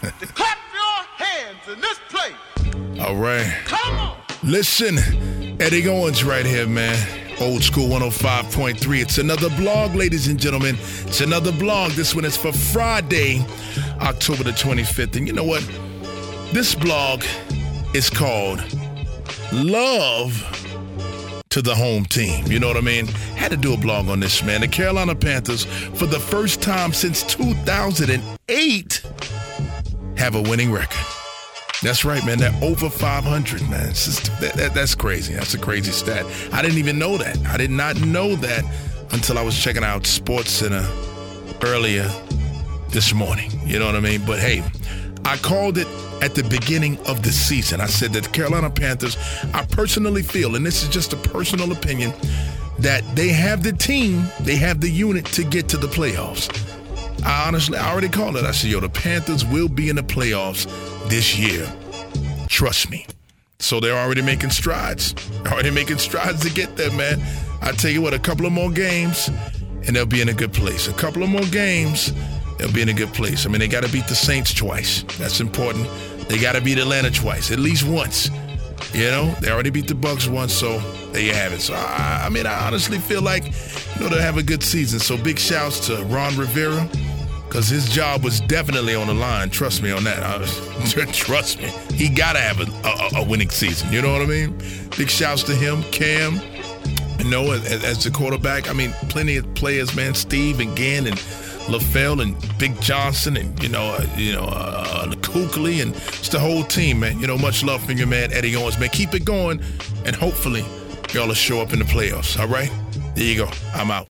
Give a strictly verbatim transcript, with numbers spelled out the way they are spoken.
to clap your hands in this place. All right. Come on. Listen, Eddie Owens right here, man. Old School one oh five point three. It's another blog, ladies and gentlemen. It's another blog. This one is for Friday, October the twenty-fifth. And you know what? This blog is called Love to the Home Team. You know what I mean? Had to do a blog on this, man. The Carolina Panthers, for the first time since two thousand eight, have a winning record. That's right, man. They're over five hundred, man. It's just, that, that, that's crazy. That's a crazy stat. I didn't even know that. I did not know that until I was checking out SportsCenter earlier this morning. You know what I mean? But, hey, I called it at the beginning of the season. I said that the Carolina Panthers, I personally feel, and this is just a personal opinion, that they have the team, they have the unit to get to the playoffs. I honestly, I already called it. I said, yo, the Panthers will be in the playoffs this year. Trust me. So they're already making strides. Already making strides to get there, man. I tell you what, a couple of more games, and they'll be in a good place. A couple of more games, they'll be in a good place. I mean, they got to beat the Saints twice. That's important. They got to beat Atlanta twice, at least once. You know, they already beat the Bucs once, so there you have it. So, I, I mean, I honestly feel like, you know, they'll have a good season. So big shouts to Ron Rivera, because his job was definitely on the line. Trust me on that. I, trust me. He got to have a, a, a winning season. You know what I mean? Big shouts to him, Cam, you know, as, as the quarterback. I mean, plenty of players, man. Steve and Gann and LaFell and Big Johnson and, you know, uh, you know, uh, Kuechly and it's the whole team, man. You know, much love from your man, Eddie Owens, man. Keep it going, and hopefully y'all will show up in the playoffs, all right? There you go. I'm out.